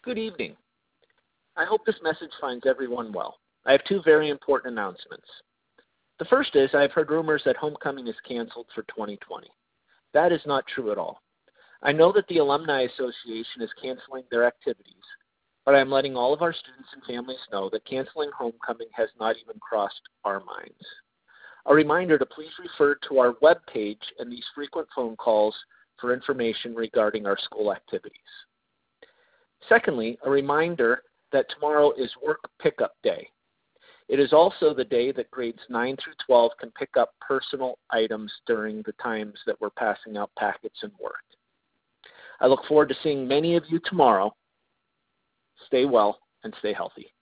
Good evening. I hope this message finds everyone well. I have two very important announcements. The first is I've heard rumors that homecoming is canceled for 2020. That is not true at all. I know that the Alumni Association is canceling their activities, but I'm letting all of our students and families know that canceling homecoming has not even crossed our minds. A reminder to please refer to our webpage and these frequent phone calls for information regarding our school activities. Secondly, a reminder that tomorrow is work pickup day. It is also the day that grades 9 through 12 can pick up personal items during the times that we're passing out packets and work. I look forward to seeing many of you tomorrow. Stay well and stay healthy.